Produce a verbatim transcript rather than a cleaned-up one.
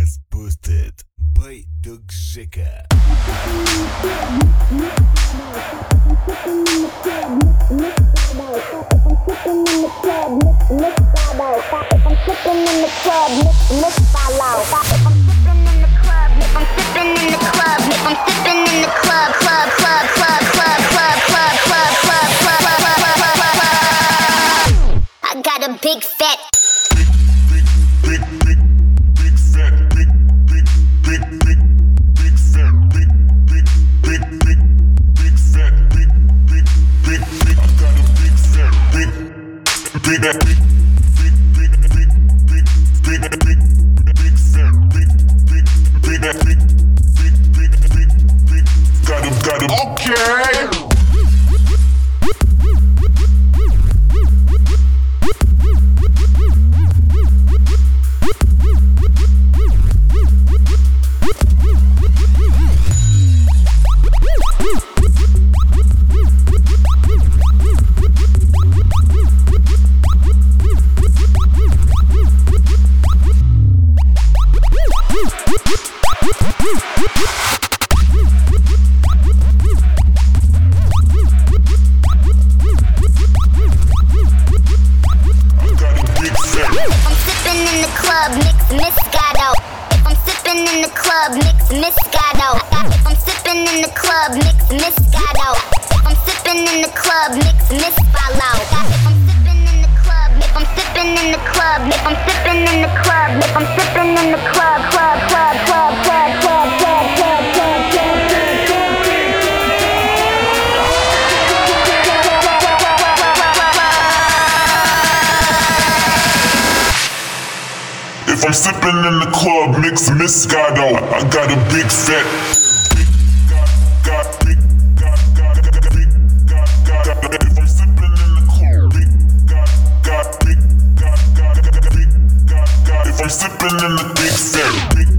Dance Boosted by Doug Jeka. I got a big fat Big, big, big fat, big, big, big, big, big fat, big, big, big, big, big fat, big, big, big, big. I got a big fat, big, big, big, big, big, big, big, big, big, big fat, big, big, big, big, big, big, big, big. Got a, got a. Okay. Moscato. If I'm sipping in the club, mix Moscato. If I'm sipping in the club, mix Miss Follow. If I'm sipping in the club, if I'm sipping in the club, if I'm sipping in the club, if I'm sipping in the club, club, club, club, club, club, club, club, club, club. If I'm sipping in the club, mix Moscato. I got a big fat. If I'm sipping in the club, if I'm sipping in the big fat.